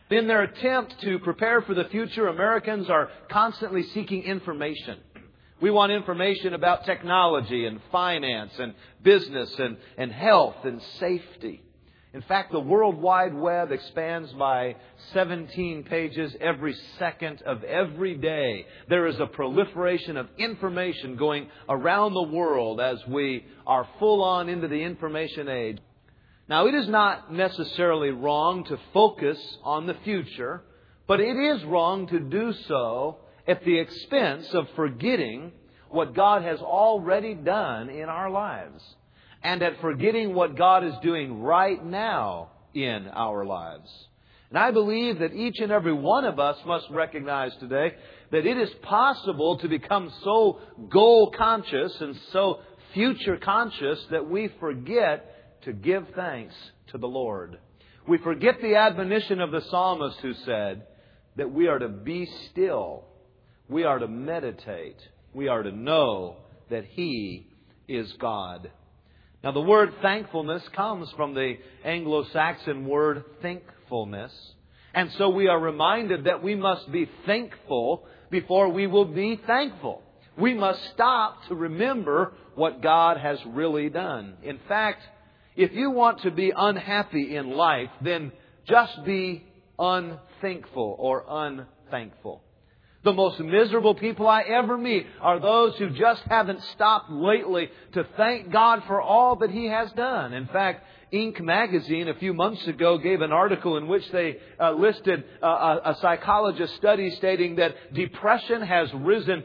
In their attempt to prepare for the future, Americans are constantly seeking information. We want information about technology and finance and business and health and safety. In fact, the World Wide Web expands by 17 pages every second of every day. There is a proliferation of information going around the world as we are full on into the information age. Now, it is not necessarily wrong to focus on the future, but it is wrong to do so at the expense of forgetting what God has already done in our lives, and at forgetting what God is doing right now in our lives. And I believe that each and every one of us must recognize today that it is possible to become so goal conscious and so future conscious that we forget to give thanks to the Lord. We forget the admonition of the psalmist who said that we are to be still, we are to meditate, we are to know that He is God. Now, the word thankfulness comes from the Anglo-Saxon word thinkfulness. And so we are reminded that we must be thankful before we will be thankful. We must stop to remember what God has really done. In fact, if you want to be unhappy in life, then just be unthankful or unthankful. The most miserable people I ever meet are those who just haven't stopped lately to thank God for all that He has done. In fact, Inc. magazine a few months ago gave an article in which they listed a psychologist study stating that depression has risen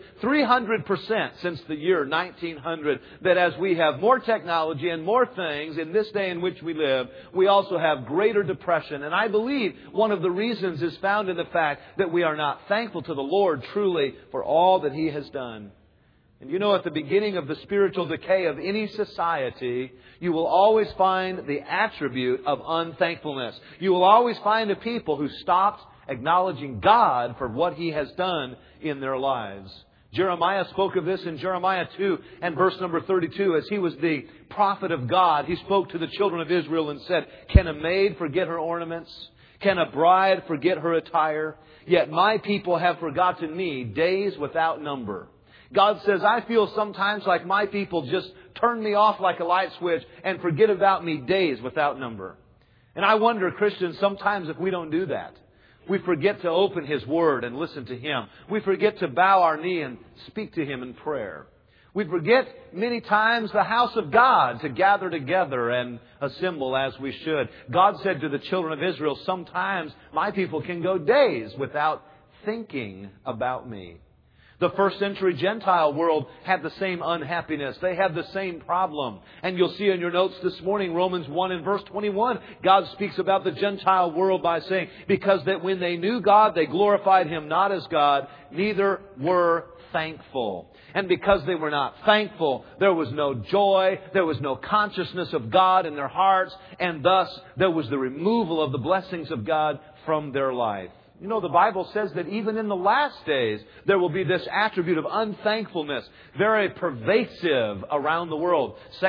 300% since the year 1900. That as we have more technology and more things in this day in which we live, we also have greater depression. And I believe one of the reasons is found in the fact that we are not thankful to the Lord truly for all that He has done. And you know, at the beginning of the spiritual decay of any society, you will always find the attribute of unthankfulness. You will always find a people who stopped acknowledging God for what He has done in their lives. Jeremiah spoke of this in Jeremiah 2 and verse number 32. As he was the prophet of God, he spoke to the children of Israel and said, "Can a maid forget her ornaments? Can a bride forget her attire? Yet my people have forgotten me days without number." God says, I feel sometimes like my people just turn me off like a light switch and forget about me days without number. And I wonder, Christians, sometimes if we don't do that, we forget to open His Word and listen to Him. We forget to bow our knee and speak to Him in prayer. We forget many times the house of God to gather together and assemble as we should. God said to the children of Israel, sometimes my people can go days without thinking about me. The first century Gentile world had the same unhappiness. They had the same problem. And you'll see in your notes this morning, Romans 1 and verse 21, God speaks about the Gentile world by saying, because that when they knew God, they glorified Him not as God, neither were thankful. And because they were not thankful, there was no joy, there was no consciousness of God in their hearts, and thus there was the removal of the blessings of God from their life. You know, the Bible says that even in the last days, there will be this attribute of unthankfulness, very pervasive around the world. 2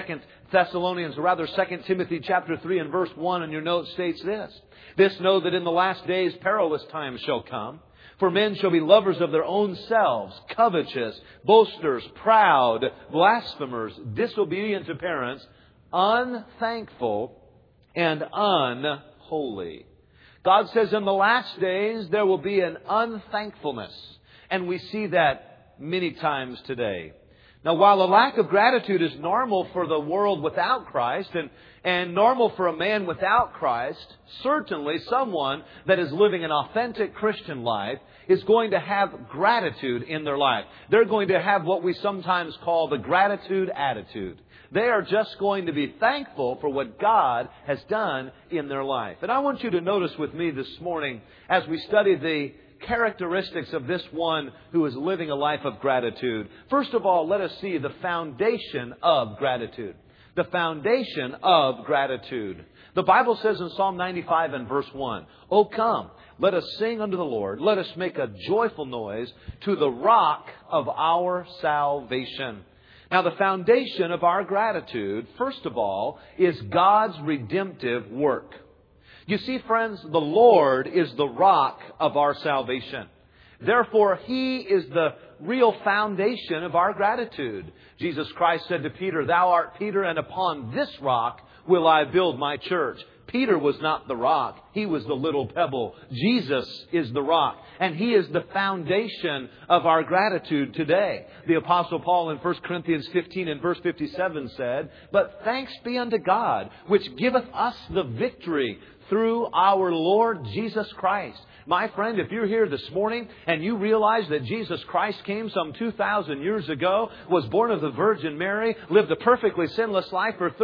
Timothy chapter 3 and verse 1 in your note states this. This know that in the last days perilous times shall come. For men shall be lovers of their own selves, covetous, boasters, proud, blasphemers, disobedient to parents, unthankful, and unholy. God says in the last days there will be an unthankfulness. And we see that many times today. Now, while a lack of gratitude is normal for the world without Christ and normal for a man without Christ, certainly someone that is living an authentic Christian life is going to have gratitude in their life. They're going to have what we sometimes call the gratitude attitude. They are just going to be thankful for what God has done in their life. And I want you to notice with me this morning, as we study the characteristics of this one who is living a life of gratitude. First of all, let us see the foundation of gratitude. The foundation of gratitude. The Bible says in Psalm 95 and verse 1, "O come, let us sing unto the Lord. Let us make a joyful noise to the rock of our salvation." Now, the foundation of our gratitude, first of all, is God's redemptive work. You see, friends, the Lord is the rock of our salvation. Therefore, He is the real foundation of our gratitude. Jesus Christ said to Peter, "Thou art Peter, and upon this rock will I build my church." Peter was not the rock. He was the little pebble. Jesus is the rock. And He is the foundation of our gratitude today. The Apostle Paul in 1 Corinthians 15 and verse 57 said, "But thanks be unto God, which giveth us the victory through our Lord Jesus Christ." My friend, if you're here this morning and you realize that Jesus Christ came some 2,000 years ago, was born of the Virgin Mary, lived a perfectly sinless life for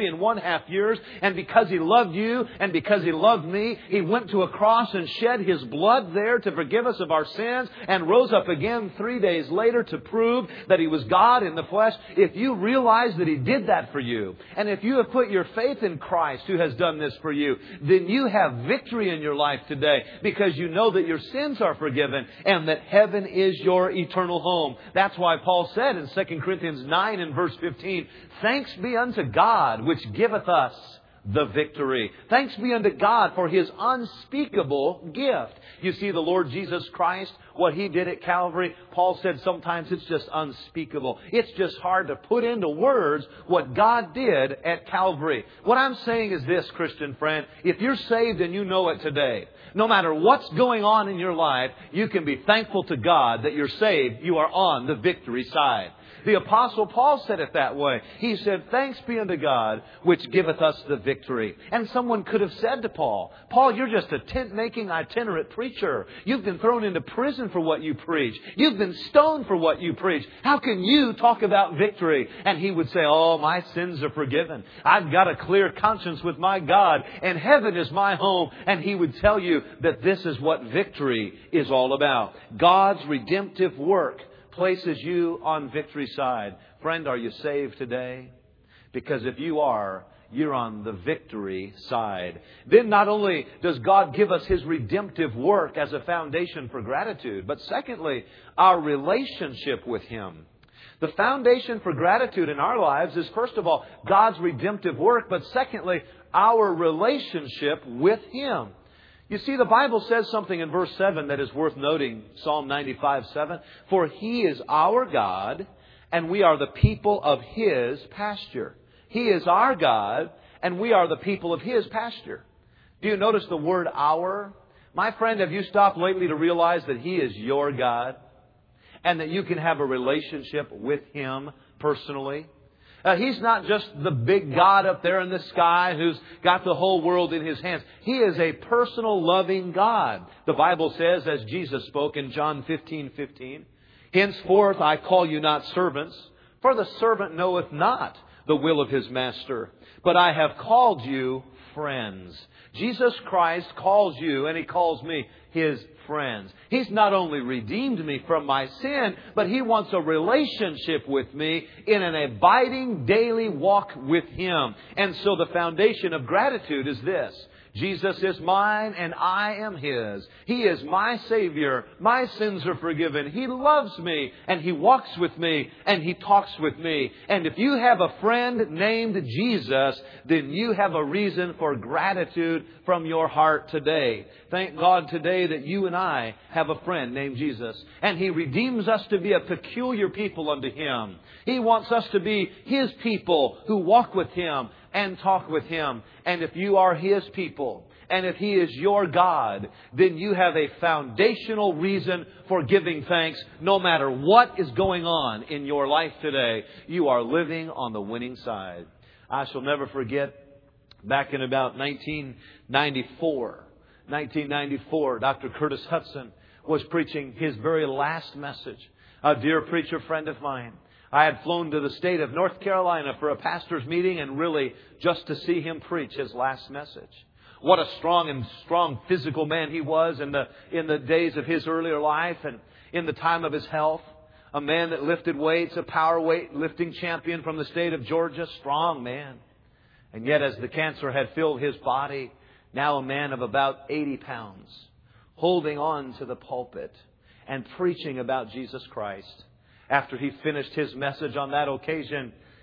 33½ years, and because He loved you and because He loved me, He went to a cross and shed His blood there to forgive us of our sins and rose up again 3 days later to prove that He was God in the flesh. If you realize that He did that for you, and if you have put your faith in Christ who has done this for you, then you have victory in your life today, because you know that your sins are forgiven and that heaven is your eternal home. That's why Paul said in 2 Corinthians 9 and verse 15, "Thanks be unto God, which giveth us the victory." Thanks be unto God for His unspeakable gift. You see, the Lord Jesus Christ, what He did at Calvary, Paul said sometimes it's just unspeakable. It's just hard to put into words what God did at Calvary. What I'm saying is this, Christian friend, if you're saved and you know it today, no matter what's going on in your life, you can be thankful to God that you're saved. You are on the victory side. The Apostle Paul said it that way. He said, "Thanks be unto God, which giveth us the victory." And someone could have said to Paul, "Paul, you're just a tent-making itinerant preacher. You've been thrown into prison for what you preach. You've been stoned for what you preach. How can you talk about victory?" And he would say, "Oh, my sins are forgiven. I've got a clear conscience with my God, and heaven is my home." And he would tell you that this is what victory is all about. God's redemptive work places you on victory side. Friend, are you saved today? Because if you are, you're on the victory side. Then not only does God give us His redemptive work as a foundation for gratitude, but secondly, our relationship with Him. The foundation for gratitude in our lives is, first of all, God's redemptive work, but secondly, our relationship with Him. You see, the Bible says something in verse 7 that is worth noting. Psalm 95:7. "For He is our God, and we are the people of His pasture." He is our God, and we are the people of His pasture. Do you notice the word "our"? My friend, have you stopped lately to realize that He is your God, and that you can have a relationship with Him personally? He's not just the big God up there in the sky who's got the whole world in His hands. He is a personal, loving God. The Bible says, as Jesus spoke in John 15:15, "Henceforth I call you not servants, for the servant knoweth not the will of his master, but I have called you friends." Jesus Christ calls you and He calls me His friends. He's not only redeemed me from my sin, but He wants a relationship with me in an abiding daily walk with Him. And so the foundation of gratitude is this: Jesus is mine and I am His. He is my Savior. My sins are forgiven. He loves me and He walks with me and He talks with me. And if you have a friend named Jesus, then you have a reason for gratitude from your heart today. Thank God today that you and I have a friend named Jesus. And He redeems us to be a peculiar people unto Him. He wants us to be His people who walk with Him and talk with Him. And if you are His people, and if He is your God, then you have a foundational reason for giving thanks. No matter what is going on in your life today, you are living on the winning side. I shall never forget, back in about 1994, Dr. Curtis Hudson was preaching his very last message. A dear preacher friend of mine. I had flown to the state of North Carolina for a pastor's meeting, and really just to see him preach his last message. What a strong physical man he was in the days of his earlier life and in the time of his health. A man that lifted weights, a power weight lifting champion from the state of Georgia, strong man. And yet as the cancer had filled his body, now a man of about 80 pounds, holding on to the pulpit and preaching about Jesus Christ. After he finished his message on that occasion,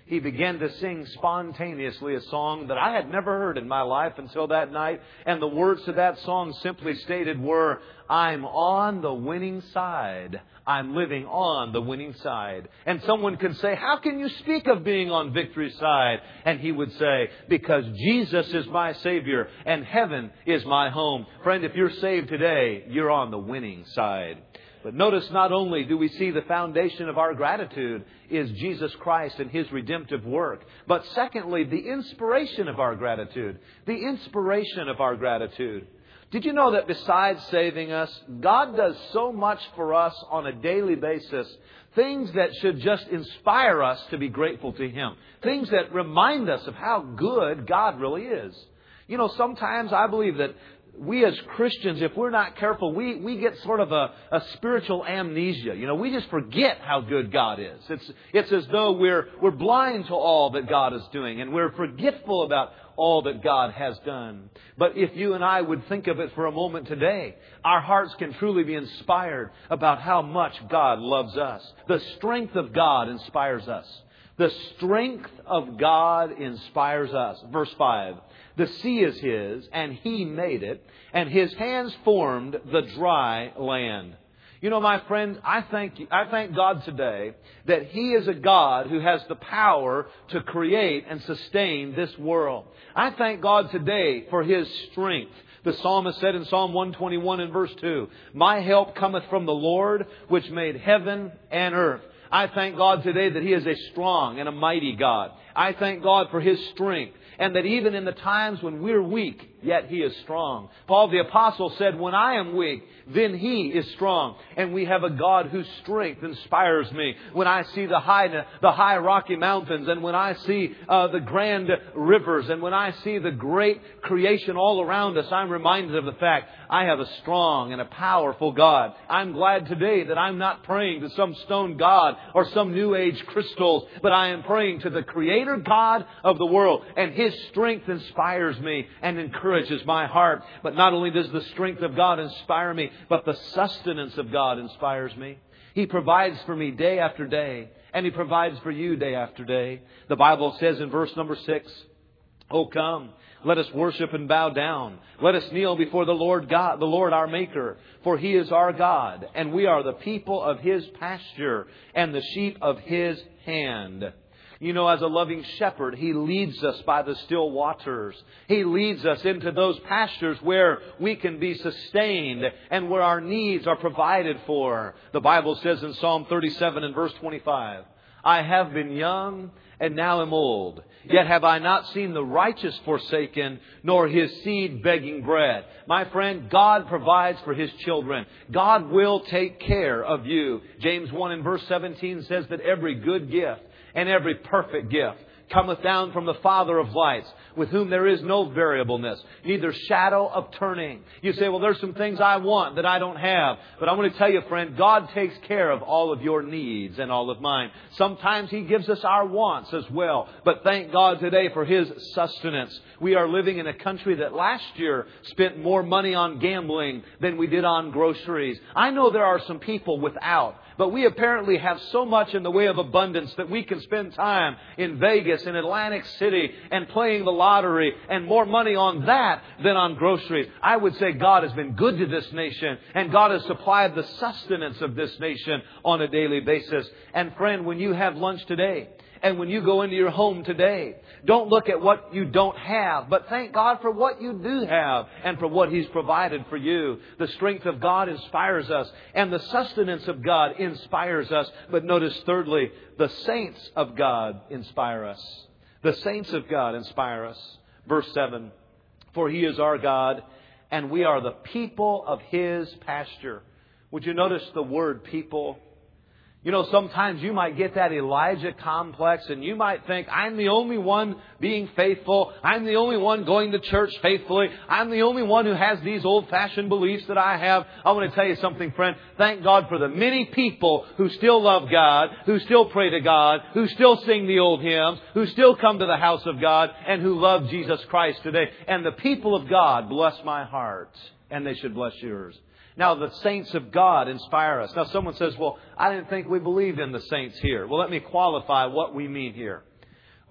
he began to sing spontaneously a song that I had never heard in my life until that night. And the words to that song simply stated were, I'm on the winning side. I'm living on the winning side. And someone can say, how can you speak of being on victory's side? And he would say, because Jesus is my Savior and heaven is my home. Friend, if you're saved today, you're on the winning side. But notice, not only do we see the foundation of our gratitude is Jesus Christ and His redemptive work, but secondly, the inspiration of our gratitude. The inspiration of our gratitude. Did you know that besides saving us, God does so much for us on a daily basis, things that should just inspire us to be grateful to Him. Things that remind us of how good God really is. You know, sometimes I believe that we as Christians, if we're not careful, we get sort of a spiritual amnesia. You know, we just forget how good God is. It's as though we're blind to all that God is doing, and we're forgetful about all that God has done. But if you and I would think of it for a moment today, our hearts can truly be inspired about how much God loves us. The strength of God inspires us. The strength of God inspires us. Verse 5. The sea is His, and He made it, and His hands formed the dry land. You know, my friend, I thank God today that He is a God who has the power to create and sustain this world. I thank God today for His strength. The psalmist said in Psalm 121 and verse 2, my help cometh from the Lord, which made heaven and earth. I thank God today that He is a strong and a mighty God. I thank God for His strength. And that even in the times when we're weak, yet He is strong. Paul the Apostle said, when I am weak, then He is strong. And we have a God whose strength inspires me. When I see the high Rocky Mountains, and when I see the grand rivers, and when I see the great creation all around us, I'm reminded of the fact I have a strong and a powerful God. I'm glad today that I'm not praying to some stone god or some New Age crystals, but I am praying to the Creator God of the world. And His strength inspires me and encourages my heart. But not only does the strength of God inspire me, but the sustenance of God inspires me. He provides for me day after day, and He provides for you day after day. The Bible says in verse number 6, "Oh, come, let us worship and bow down. Let us kneel before the Lord God, the Lord our Maker. For He is our God, and we are the people of His pasture and the sheep of His hand." You know, as a loving shepherd, He leads us by the still waters. He leads us into those pastures where we can be sustained and where our needs are provided for. The Bible says in Psalm 37 and verse 25, "I have been young and now am old. Yet have I not seen the righteous forsaken, nor his seed begging bread." My friend, God provides for His children. God will take care of you. James 1 and verse 17 says that every good gift and every perfect gift cometh down from the Father of lights, with whom there is no variableness, neither shadow of turning. You say, well, there's some things I want that I don't have. But I want to tell you, friend, God takes care of all of your needs and all of mine. Sometimes He gives us our wants as well. But thank God today for His sustenance. We are living in a country that last year spent more money on gambling than we did on groceries. I know there are some people without. But we apparently have so much in the way of abundance that we can spend time in Vegas and Atlantic City and playing the lottery and more money on that than on groceries. I would say God has been good to this nation, and God has supplied the sustenance of this nation on a daily basis. And friend, when you have lunch today, and when you go into your home today, don't look at what you don't have, but thank God for what you do have and for what He's provided for you. The strength of God inspires us, and the sustenance of God inspires us. But notice thirdly, the saints of God inspire us. The saints of God inspire us. Verse 7, "For He is our God, and we are the people of His pasture." Would you notice the word people? You know, sometimes you might get that Elijah complex, and you might think, I'm the only one being faithful. I'm the only one going to church faithfully. I'm the only one who has these old-fashioned beliefs that I have. I want to tell you something, friend. Thank God for the many people who still love God, who still pray to God, who still sing the old hymns, who still come to the house of God, and who love Jesus Christ today. And the people of God bless my heart, and they should bless yours. Now, the saints of God inspire us. Now, someone says, well, I didn't think we believed in the saints here. Well, let me qualify what we mean here.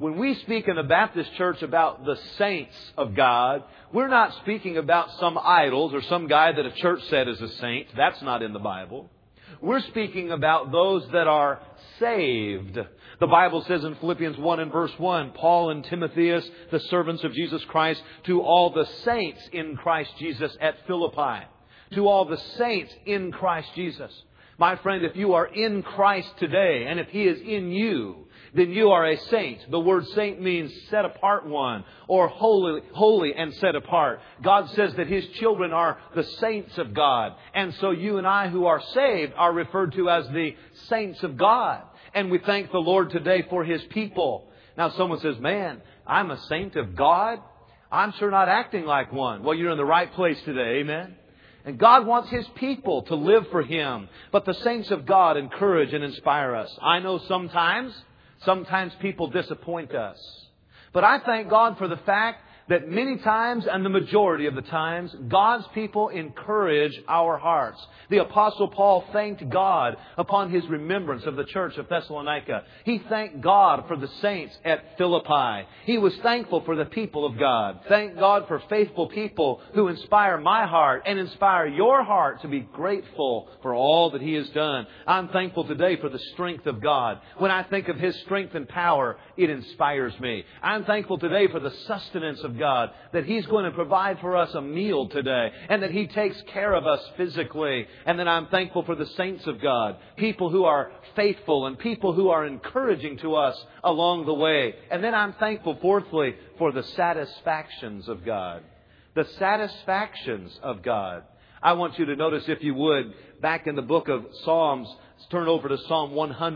When we speak in the Baptist church about the saints of God, we're not speaking about some idols or some guy that a church said is a saint. That's not in the Bible. We're speaking about those that are saved. The Bible says in Philippians 1 and verse 1, Paul and Timotheus, the servants of Jesus Christ, to all the saints in Christ Jesus at Philippi. To all the saints in Christ Jesus. My friend, if you are in Christ today, and if He is in you, then you are a saint. The word saint means set apart one, or holy and set apart. God says that His children are the saints of God. And so you and I who are saved are referred to as the saints of God. And we thank the Lord today for His people. Now someone says, man, I'm a saint of God. I'm sure not acting like one. Well, you're in the right place today. Amen. And God wants His people to live for Him. But the saints of God encourage and inspire us. I know sometimes people disappoint us. But I thank God for the fact that many times, and the majority of the times, God's people encourage our hearts. The Apostle Paul thanked God upon his remembrance of the church of Thessalonica. He thanked God for the saints at Philippi. He was thankful for the people of God. Thank God for faithful people who inspire my heart and inspire your heart to be grateful for all that He has done. I'm thankful today for the strength of God. When I think of His strength and power, it inspires me. I'm thankful today for the sustenance of God, that He's going to provide for us a meal today, and that He takes care of us physically. And then I'm thankful for the saints of God, people who are faithful and people who are encouraging to us along the way. And then I'm thankful, fourthly, for the satisfactions of God. The satisfactions of God. I want you to notice, if you would, back in the book of Psalms, turn over to Psalm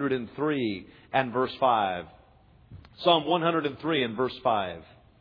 103 and verse 5. Psalm 103 and verse 5.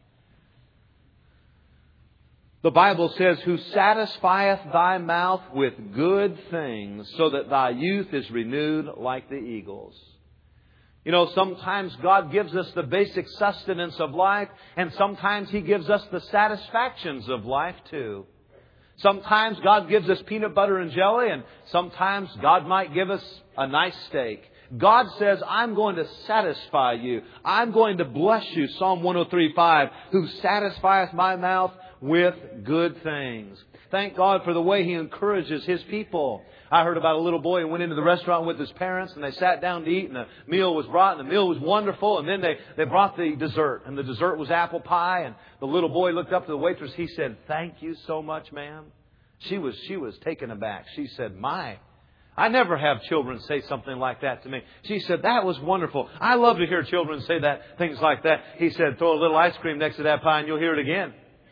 The Bible says, who satisfieth thy mouth with good things, so that thy youth is renewed like the eagles. You know, sometimes God gives us the basic sustenance of life, and sometimes He gives us the satisfactions of life too. Sometimes God gives us peanut butter and jelly, and sometimes God might give us a nice steak. God says, I'm going to satisfy you. I'm going to bless you. Psalm 103:5, who satisfieth my mouth with good things. Thank God for the way He encourages His people. I heard about a little boy who went into the restaurant with his parents, and they sat down to eat, and the meal was brought, and the meal was wonderful, and then they brought the dessert, and the dessert was apple pie, and the little boy looked up to the waitress. He said, thank you so much, ma'am. She was taken aback. She said, I never have children say something like that to me. She said, that was wonderful. I love to hear children say things like that. He said, throw a little ice cream next to that pie and you'll hear it again.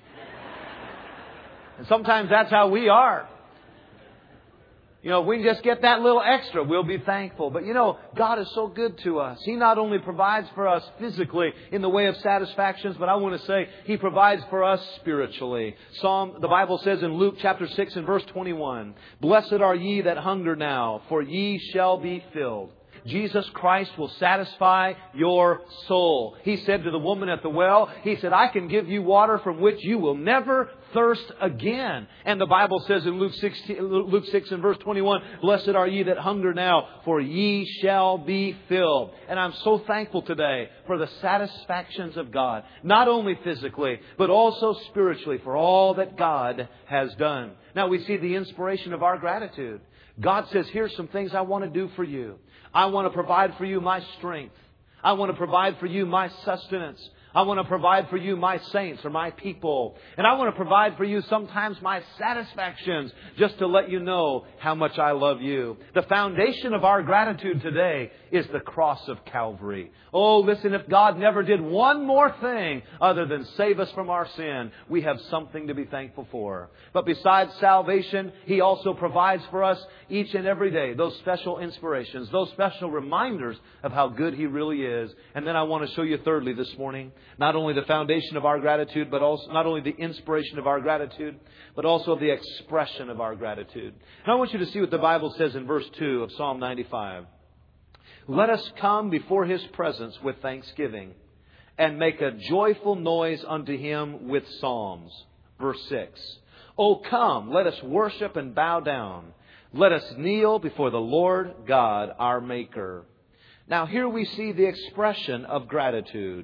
And sometimes that's how we are. You know, if we just get that little extra, we'll be thankful. But you know, God is so good to us. He not only provides for us physically in the way of satisfactions, but I want to say He provides for us spiritually. The Bible says in Luke chapter 6 and verse 21, blessed are ye that hunger now, for ye shall be filled. Jesus Christ will satisfy your soul. He said to the woman at the well, He said, I can give you water from which you will never thirst again. And the Bible says in Luke 6 and verse 21, blessed are ye that hunger now, for ye shall be filled. And I'm so thankful today for the satisfactions of God, not only physically, but also spiritually, for all that God has done. Now we see the inspiration of our gratitude. God says, here's some things I want to do for you. I want to provide for you my strength. I want to provide for you my sustenance. I want to provide for you my saints or my people. And I want to provide for you sometimes my satisfactions, just to let you know how much I love you. The foundation of our gratitude today is the cross of Calvary. Oh, listen, if God never did one more thing other than save us from our sin, we have something to be thankful for. But besides salvation, He also provides for us each and every day those special inspirations, those special reminders of how good He really is. And then I want to show you thirdly this morning, not only the foundation of our gratitude, but also not only the inspiration of our gratitude, but also the expression of our gratitude. And I want you to see what the Bible says in verse 2 of Psalm 95. Let us come before His presence with thanksgiving and make a joyful noise unto Him with psalms. Verse 6. O come, let us worship and bow down. Let us kneel before the Lord God, our Maker. Now here we see the expression of gratitude.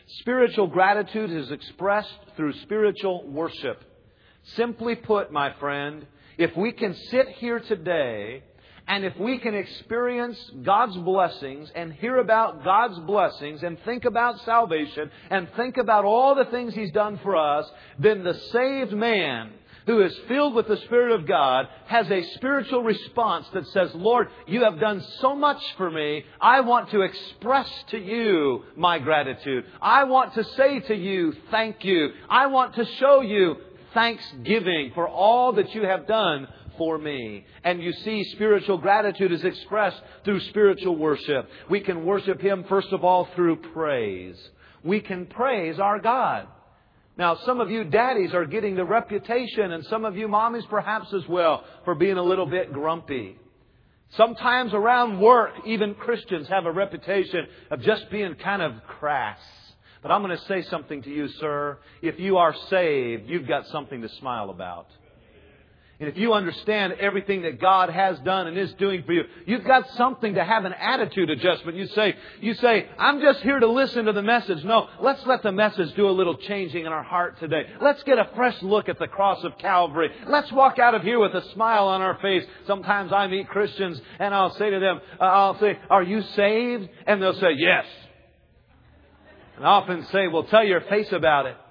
Spiritual gratitude is expressed through spiritual worship. Simply put, my friend, if we can sit here today and if we can experience God's blessings and hear about God's blessings and think about salvation and think about all the things He's done for us, then the saved man who is filled with the Spirit of God has a spiritual response that says, Lord, You have done so much for me. I want to express to You my gratitude. I want to say to You, thank You. I want to show You thanksgiving for all that You have done for me. And you see, spiritual gratitude is expressed through spiritual worship. We can worship Him, first of all, through praise. We can praise our God. Now, some of you daddies are getting the reputation, and some of you mommies perhaps as well, for being a little bit grumpy. Sometimes around work, even Christians have a reputation of just being kind of crass. But I'm going to say something to you, sir. If you are saved, you've got something to smile about. And if you understand everything that God has done and is doing for you, you've got something to have an attitude adjustment. You say, I'm just here to listen to the message. No, let's let the message do a little changing in our heart today. Let's get a fresh look at the cross of Calvary. Let's walk out of here with a smile on our face. Sometimes I meet Christians and I'll say to them, are you saved? And they'll say, yes. And I often say, well, tell your face about it.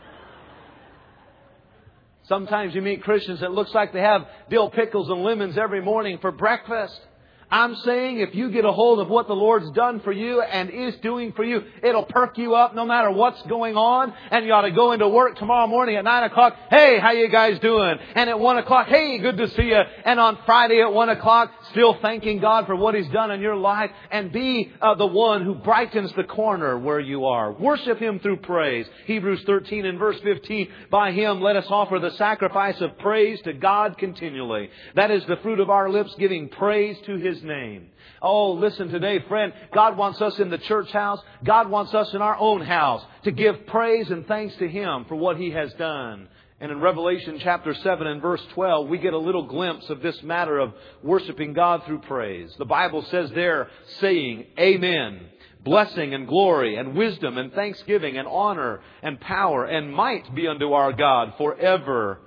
Sometimes you meet Christians that looks like they have dill pickles and lemons every morning for breakfast. I'm saying if you get a hold of what the Lord's done for you and is doing for you, it'll perk you up no matter what's going on. And you ought to go into work tomorrow morning at 9 o'clock. Hey, how you guys doing? And at 1 o'clock, hey, good to see you. And on Friday at 1 o'clock, still thanking God for what He's done in your life. And be the one who brightens the corner where you are. Worship Him through praise. Hebrews 13 and verse 15. By Him let us offer the sacrifice of praise to God continually. That is the fruit of our lips, giving praise to His name. Oh, listen today, friend. God wants us in the church house. God wants us in our own house to give praise and thanks to Him for what He has done. And in Revelation chapter 7 and verse 12, we get a little glimpse of this matter of worshiping God through praise. The Bible says there, saying, Amen. Blessing and glory and wisdom and thanksgiving and honor and power and might be unto our God forever.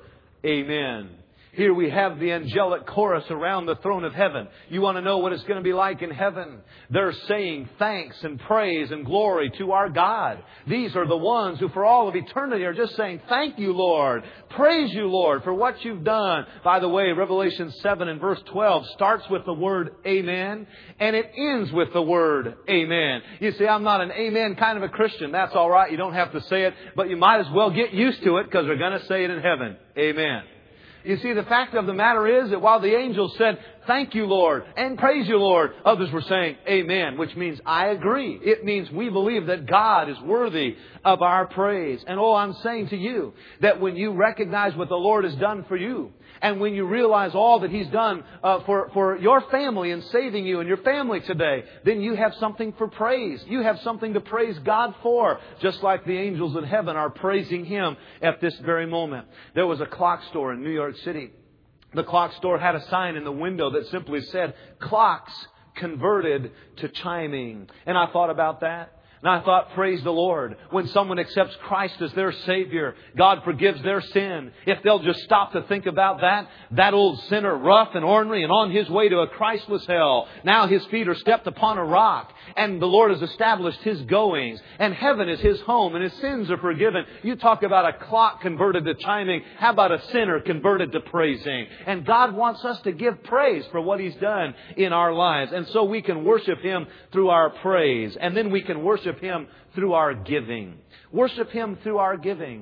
Amen. Here we have the angelic chorus around the throne of heaven. You want to know what it's going to be like in heaven? They're saying thanks and praise and glory to our God. These are the ones who for all of eternity are just saying, thank you, Lord. Praise you, Lord, for what you've done. By the way, Revelation 7 and verse 12 starts with the word amen, and it ends with the word amen. You say, I'm not an amen kind of a Christian. That's all right. You don't have to say it, but you might as well get used to it because we're going to say it in heaven. Amen. You see, the fact of the matter is that while the angels said, thank you, Lord, and praise you, Lord, others were saying, amen, which means I agree. It means we believe that God is worthy of our praise. And I'm saying to you that when you recognize what the Lord has done for you, and when you realize all that He's done for your family in saving you and your family today, then you have something for praise. You have something to praise God for, just like the angels in heaven are praising Him at this very moment. There was a clock store in New York City. The clock store had a sign in the window that simply said, clocks converted to chiming. And I thought about that. And I thought, praise the Lord. When someone accepts Christ as their Savior, God forgives their sin. If they'll just stop to think about that old sinner, rough and ornery and on his way to a Christless hell. Now his feet are stepped upon a rock. And the Lord has established his goings. And heaven is his home. And his sins are forgiven. You talk about a clock converted to chiming. How about a sinner converted to praising? And God wants us to give praise for what He's done in our lives. And so we can worship Him through our praise. And then we can worship Him through our giving. Worship Him through our giving.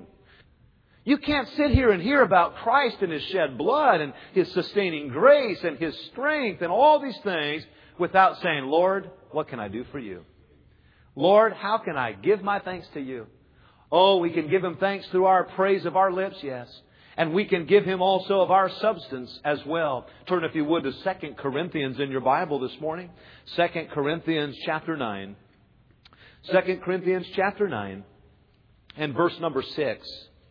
You can't sit here and hear about Christ and His shed blood and His sustaining grace and His strength and all these things without saying, Lord, what can I do for you? Lord, how can I give my thanks to you? Oh, we can give Him thanks through our praise of our lips, yes. And we can give Him also of our substance as well. Turn, if you would, to 2 Corinthians in your Bible this morning. 2 Corinthians chapter 9. 2 Corinthians chapter 9 and verse number 6.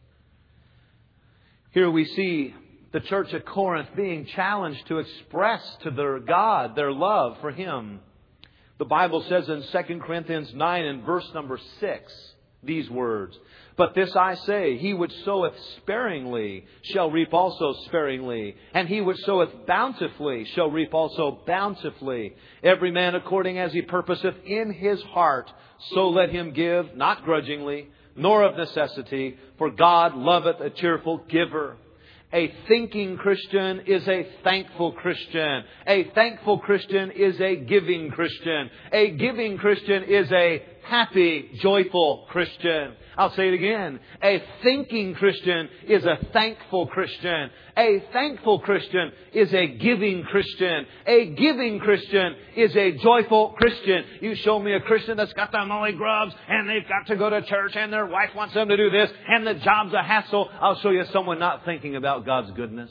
Here we see the church at Corinth being challenged to express to their God their love for Him. The Bible says in 2 Corinthians 9 and verse number 6, these words. But this I say, he which soweth sparingly shall reap also sparingly, and he which soweth bountifully shall reap also bountifully. Every man according as he purposeth in his heart, so let him give, not grudgingly, nor of necessity, for God loveth a cheerful giver. A thinking Christian is a thankful Christian. A thankful Christian is a giving Christian. A giving Christian is a happy, joyful Christian. I'll say it again. A thinking Christian is a thankful Christian. A thankful Christian is a giving Christian. A giving Christian is a joyful Christian. You show me a Christian that's got the molly grubs and they've got to go to church and their wife wants them to do this and the job's a hassle. I'll show you someone not thinking about God's goodness.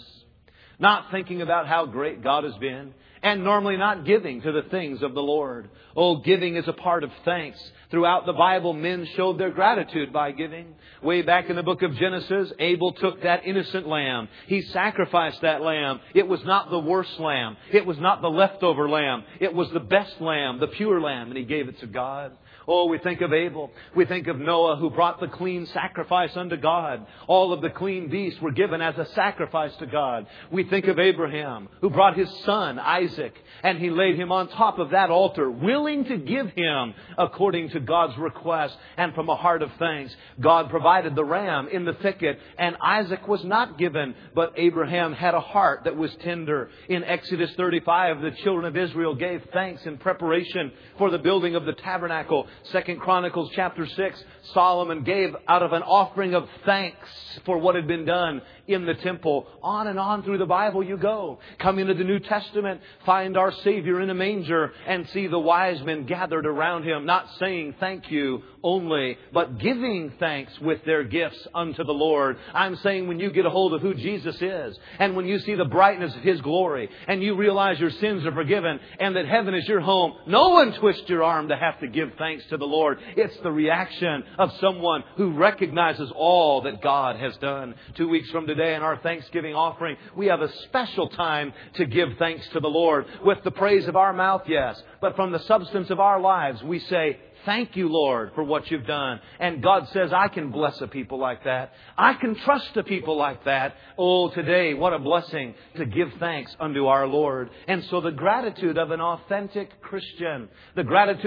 Not thinking about how great God has been. And normally not giving to the things of the Lord. Oh, giving is a part of thanks. Throughout the Bible, men showed their gratitude by giving. Way back in the book of Genesis, Abel took that innocent lamb. He sacrificed that lamb. It was not the worst lamb. It was not the leftover lamb. It was the best lamb, the pure lamb, and he gave it to God. Oh, we think of Abel. We think of Noah who brought the clean sacrifice unto God. All of the clean beasts were given as a sacrifice to God. We think of Abraham who brought his son Isaac and he laid him on top of that altar, willing to give him according to God's request and from a heart of thanks. God provided the ram in the thicket and Isaac was not given, but Abraham had a heart that was tender. In Exodus 35, the children of Israel gave thanks in preparation for the building of the tabernacle. 2 Chronicles chapter 6, Solomon gave out of an offering of thanks for what had been done in the temple. On and on through the Bible you go. Come into the New Testament, find our Savior in a manger and see the wise men gathered around Him, not saying thank you only, but giving thanks with their gifts unto the Lord. I'm saying when you get a hold of who Jesus is and when you see the brightness of His glory and you realize your sins are forgiven and that heaven is your home, no one twists your arm to have to give thanks to the Lord. It's the reaction of someone who recognizes all that God has done. 2 weeks from today in our Thanksgiving offering, we have a special time to give thanks to the Lord. With the praise of our mouth, yes, but from the substance of our lives, we say, thank you, Lord, for what you've done. And God says, I can bless a people like that. I can trust a people like that. Oh, today, what a blessing to give thanks unto our Lord. And so the gratitude of an authentic Christian, the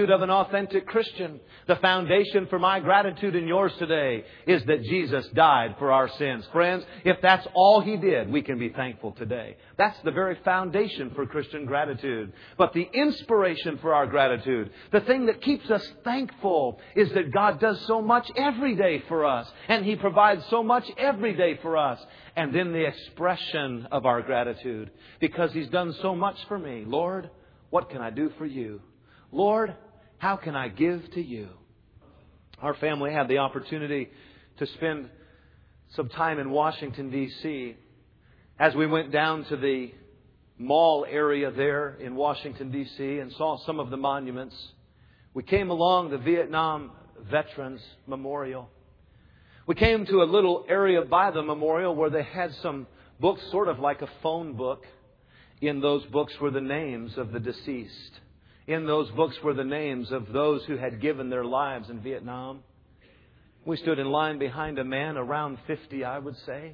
foundation for my gratitude and yours today is that Jesus died for our sins. Friends, if that's all He did, we can be thankful today. That's the very foundation for Christian gratitude. But the inspiration for our gratitude, the thing that keeps us thankful, is that God does so much every day for us. And He provides so much every day for us. And then the expression of our gratitude, because He's done so much for me. Lord, what can I do for you? Lord, how can I give to you? Our family had the opportunity to spend some time in Washington, D.C. As we went down to the mall area there in Washington, D.C. and saw some of the monuments, we came along the Vietnam Veterans Memorial. We came to a little area by the memorial where they had some books, sort of like a phone book. In those books were the names of the deceased. In those books were the names of those who had given their lives in Vietnam. We stood in line behind a man around 50, I would say.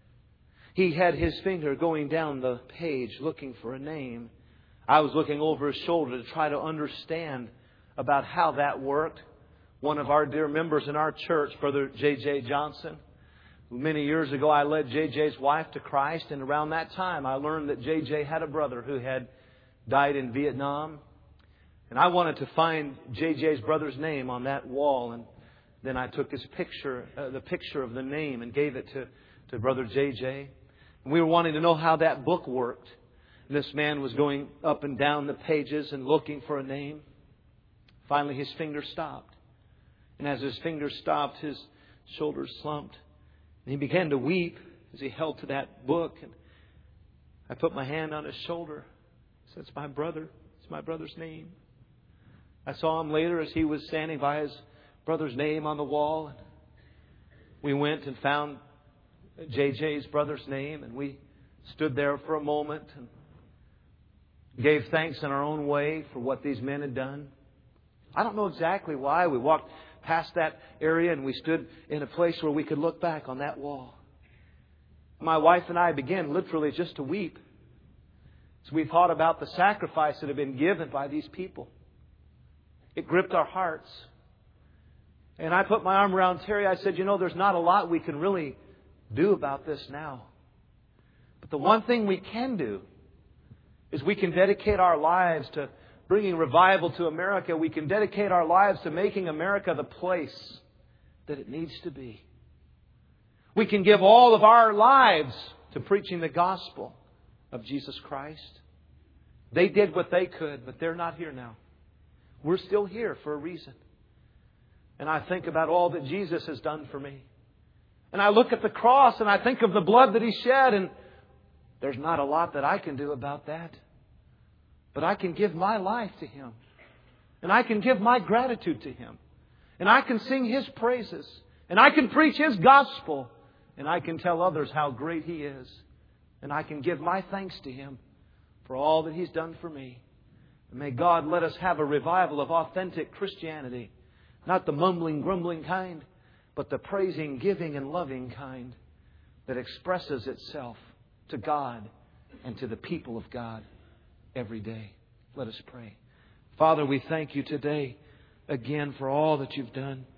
He had his finger going down the page looking for a name. I was looking over his shoulder to try to understand about how that worked. One of our dear members in our church, Brother J.J. Johnson, many years ago I led J.J.'s wife to Christ, and around that time I learned that J.J. had a brother who had died in Vietnam. And I wanted to find J.J.'s brother's name on that wall, and then I took his picture, the picture of the name, and gave it to Brother J.J. And we were wanting to know how that book worked. And this man was going up and down the pages and looking for a name. Finally, his finger stopped. And as his finger stopped, his shoulders slumped. And he began to weep as he held to that book. And I put my hand on his shoulder. I said, "It's my brother. It's my brother's name." I saw him later as he was standing by his brother's name on the wall. We went and found J.J.'s brother's name, and we stood there for a moment and gave thanks in our own way for what these men had done. I don't know exactly why. We walked past that area and we stood in a place where we could look back on that wall. My wife and I began literally just to weep as we thought about the sacrifice that had been given by these people. It gripped our hearts. And I put my arm around Terry. I said, there's not a lot we can really do about this now. But the one thing we can do is we can dedicate our lives to bringing revival to America. We can dedicate our lives to making America the place that it needs to be. We can give all of our lives to preaching the gospel of Jesus Christ. They did what they could, but they're not here now. We're still here for a reason. And I think about all that Jesus has done for me. And I look at the cross and I think of the blood that He shed, and there's not a lot that I can do about that. But I can give my life to Him. And I can give my gratitude to Him. And I can sing His praises. And I can preach His gospel. And I can tell others how great He is. And I can give my thanks to Him for all that He's done for me. And may God let us have a revival of authentic Christianity. Not the mumbling, grumbling kind, but the praising, giving, and loving kind that expresses itself to God and to the people of God every day. Let us pray. Father, we thank You today again for all that You've done.